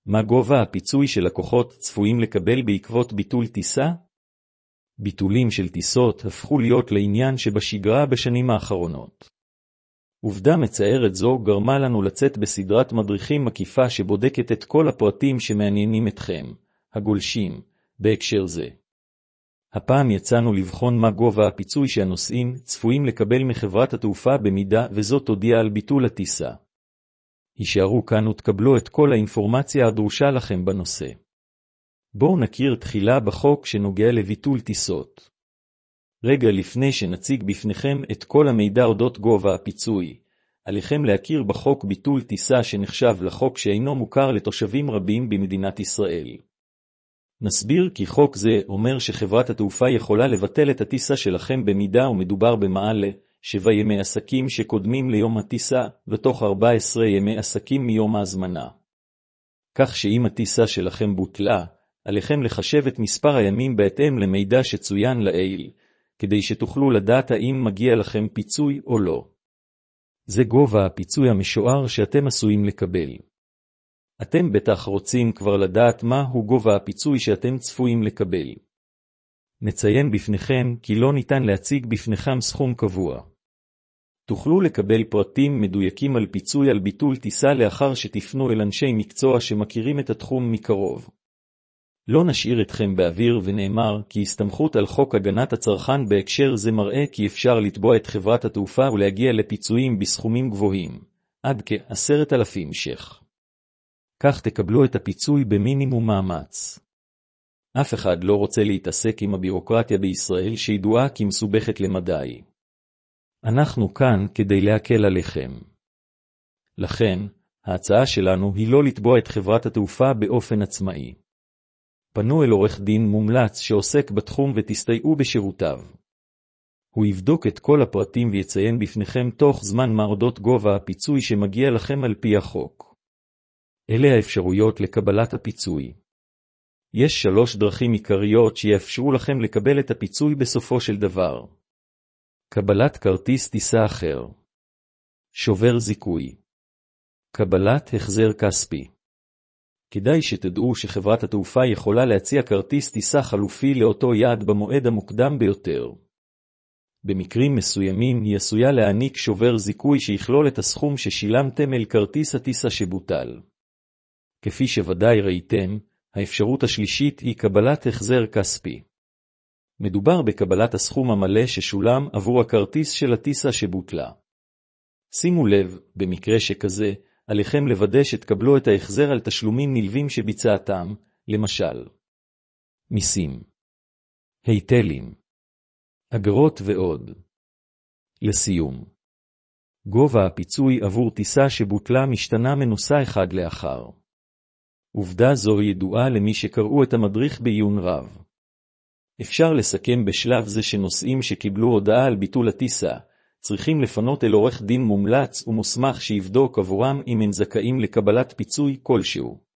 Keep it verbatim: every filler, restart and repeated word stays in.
מה גובה הפיצוי שלקוחות צפויים לקבל בעקבות ביטול טיסה? ביטולים של טיסות הפכו להיות לעניין שבשגרה בשנים האחרונות. עובדה מצערת זו גרמה לנו לצאת בסדרת מדריכים מקיפה שבודקת את כל הפרטים שמעניינים אתכם, הגולשים, בהקשר זה. הפעם יצאנו לבחון מה גובה הפיצוי שהנוסעים צפויים לקבל מחברת התעופה במידה וזאת הודיע על ביטול הטיסה. הישארו כאן ותקבלו את כל האינפורמציה הדרושה לכם בנושא. בואו נכיר תחילה בחוק שנוגע לביטול טיסות. רגע לפני שנציג בפניכם את כל המידע אודות גובה הפיצוי, עליכם להכיר בחוק ביטול טיסה שנחשב לחוק שאינו מוכר לתושבים רבים במדינת ישראל. נסביר כי חוק זה אומר שחברת התעופה יכולה לבטל את הטיסה שלכם במידה ומדובר במעל שבעה ימי עסקים שקודמים ליום הטיסה ותוך ארבעה עשר ימי עסקים מיום ההזמנה. כך שאם הטיסה שלכם בוטלה, עליכם לחשב את מספר הימים בהתאם למידע שצוין לעיל, כדי שתוכלו לדעת האם מגיע לכם פיצוי או לא. זה גובה הפיצוי המשוער שאתם עשויים לקבל. אתם בטח רוצים כבר לדעת מה הוא גובה הפיצוי שאתם צפויים לקבל. נציין בפניכם כי לא ניתן להציג בפניכם סכום קבוע. תוכלו לקבל פרטים מדויקים על פיצוי על ביטול טיסה לאחר שתפנו אל אנשי מקצוע שמכירים את התחום מקרוב. לא נשאיר אתכם באוויר ונאמר כי הסתמכות על חוק הגנת הצרכן בהקשר זה מראה כי אפשר לתבוע את חברת התעופה ולהגיע לפיצויים בסכומים גבוהים, עד כ-עשרת אלפים ש"ח. כך תקבלו את הפיצוי במינימום מאמץ. אף אחד לא רוצה להתעסק עם הבירוקרטיה בישראל שידועה כמסובכת למדי. אנחנו כאן כדי להקל עליכם. לכן, ההצעה שלנו היא לא לתבוע את חברת התעופה באופן עצמאי. פנו אל עורך דין מומלץ שעוסק בתחום ותסתייעו בשירותיו. הוא יבדוק את כל הפרטים ויציין בפניכם תוך זמן מה אודות גובה הפיצוי שמגיע לכם על פי החוק. אלה האפשרויות לקבלת הפיצוי. יש שלוש דרכים עיקריות שיאפשרו לכם לקבל את הפיצוי בסופו של דבר. קבלת כרטיס טיסה אחר. שובר זיכוי. קבלת החזר כספי. כדאי שתדעו שחברת התעופה יכולה להציע כרטיס טיסה חלופי לאותו יעד במועד המוקדם ביותר. במקרים מסוימים היא עשויה להעניק שובר זיכוי שיכלול את הסכום ששילמתם אל כרטיס הטיסה שבוטל. כפי שוודאי ראיתם, האפשרות השלישית היא קבלת החזר כספי. מדובר בקבלת הסכום המלא ששולם עבור הכרטיס של הטיסה שבוטלה. שימו לב, במקרה שכזה, עליכם לוודא שתקבלו את ההחזר על תשלומים נלווים שביצעתם, למשל מיסים, היטלים, אגרות ועוד. לסיום, גובה הפיצוי עבור טיסה שבוטלה משתנה מנוסה אחד לאחר. עובדה זו ידועה למי שקראו את המדריך בעיון רב. אפשר לסכם בשלב זה שנוסעים שקיבלו הודעה על ביטול הטיסה, צריכים לפנות אל עורך דין מומלץ ומוסמך שיבדוק עבורם אם הם זכאים לקבלת פיצוי כלשהו.